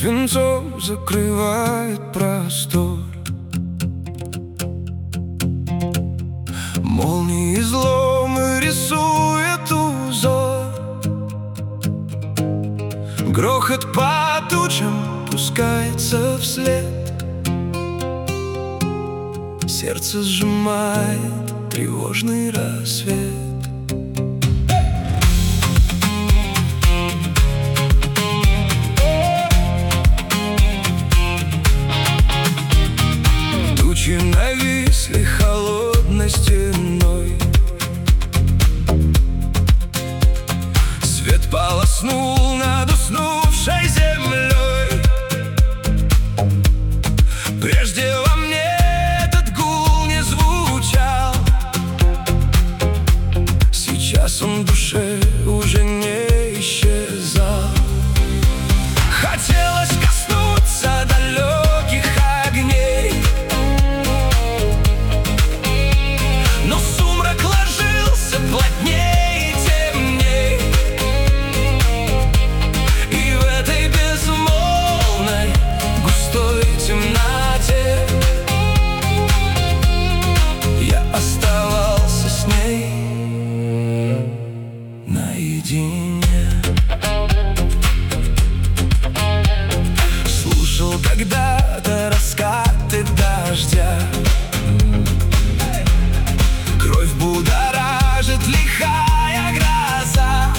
Свинцом закрывает простор. Молнии изломы рисует узор. Грохот по тучам пускается вслед. Сердце сжимает тревожный рассвет. Тучи нависли холодной стеной. Свет полоснул над уснувшей землей. Прежде во мне этот гул не звучал. Сейчас он в душе уже не исчезал. Хотелось коснуться далеких огней, но сумрак ложился плотней и темней. И в этой безмолвной густой темноте я оставался с ней наедине. Слушал когда-то раскаты дождя. Кровь будоражит лихая гроза.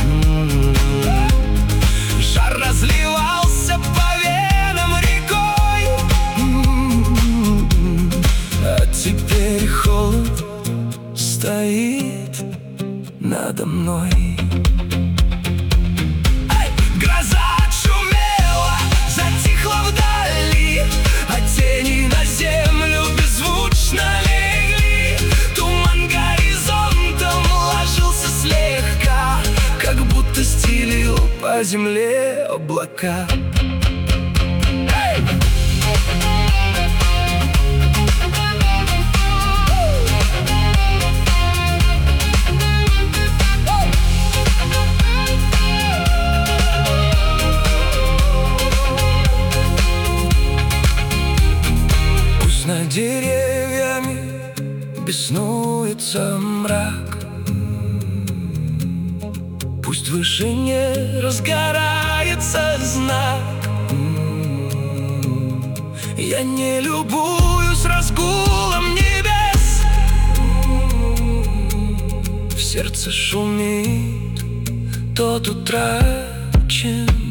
Жар разливался по венам рекой. А теперь холод стоит надо мной. Гроза отшумела, затихла вдали, а тени на землю беззвучно легли. Туман горизонтом ложился слегка, как будто стелил по земле облака. Над деревьями беснуется мрак. Пусть в вышине разгорается знак. Я не любуюсь разгулом небес. В сердце шумит тот утраченный